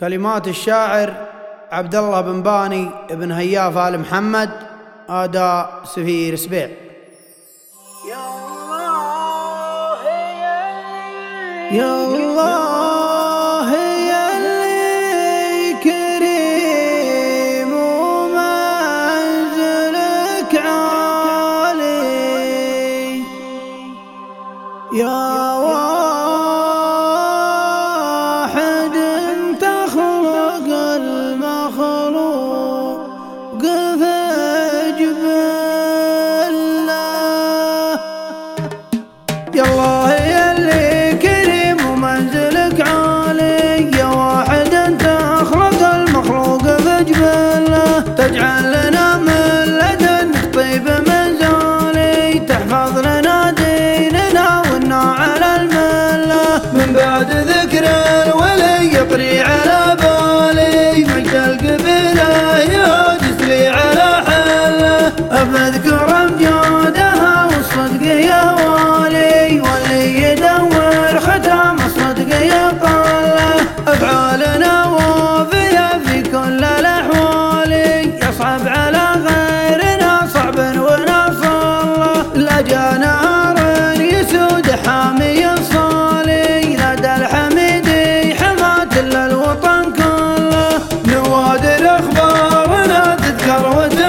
كلمات الشاعر عبد الله بن باني بن هياف آل محمد، أداء سفير سبيع. يا الله يا اللي كريم ومنزلك عالي، يا واحد تخلق المخلوق فاجبله. يا الله يا اللي كريم ومنزلك عالي، يا واحد تخلق المخلوق فاجبله. تجعل لنا من لدنك طيب منزالي، تحفظ لنا ديننا ونا على المله. من بعد ذكر الولي يطري على بالي، مجد القبيله يهاجس لي على حله. أذكر أمجادها والصدق يا والي، واللي يدور ختام الصدق يطله. أفعالنا وافية في كل الأحوال، يصعب على غيرنا صعب ونصله. لا جاء نهار يسود حامي الصالي، لدى الحميدي حماة للوطن كله. نوادر أخبارنا تذكر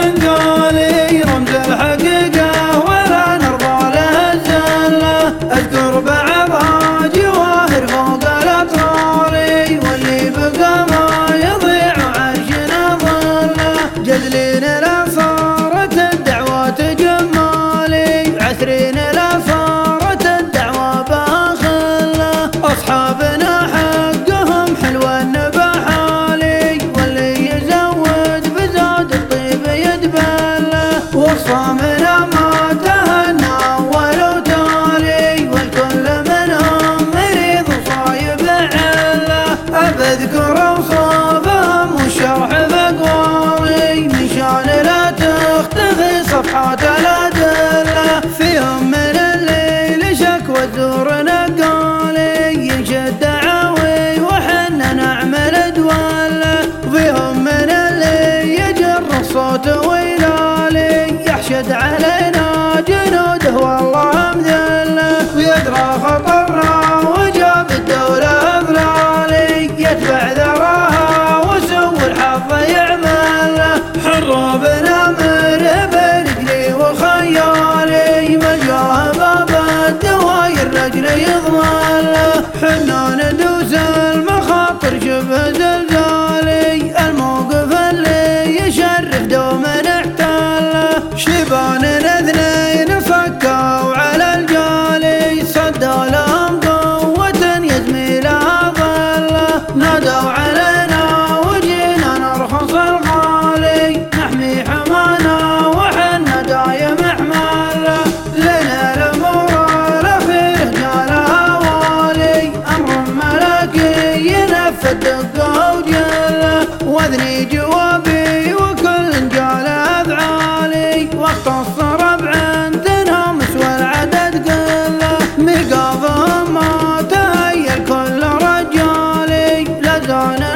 وتنقالي، رمز الحقيقة ولا نرضى لها الزلة. أذكر بعضها جواهر فوق الأطرار، واللي بقى ما يضيع عرشنا ظله. جذلين لا صارت الدعوة جمالي، عسرين لا صارت الدعوة باخله. أصحابنا حقهم حلوة النبحالي، واللي يزود بزاد الطيب يدبله. وصامنا ما تهنى ولو تالي، والكل منهم مريض وصايب عله. أبذكر أوصافهم والشرح بأقوالي، من شان لا تختفي صفحات الأدلة. فيهم من الليل شكوى الزور نقالي، ينشد دعاوي وحنا نعمل دوله. فيهم من اللي يجر الصوت ويلالي، يحشد علينا جنوده والله مذله. ويدرى خطرنا وجاب الدولة أضلالي، يتبع ذراها وسوء الحظ يعمله. حروبنا مرهب رجلي وخيالي، ملجاه باب الدواير رجل يضمله. حنا ندوس المخاطر شبه زلزالي، الموقف اللي يشرف دوما احتله. شيباننا اثنين صكوا على الجالي، صدوا لهم قوة يزميلها ظله. نادوا علينا وجينا نرخص الغالي، نحمي حمانا وحنا دايم احماله. لنا الامور الاخير جالها والي، امر ملكي ينفذ دقه وجله. واذني جوابي وكل جال افعالي، واختص ربع عندنا مسوى العدد قله. ميقاظهم ما تهيأ كل رجالي، لزانا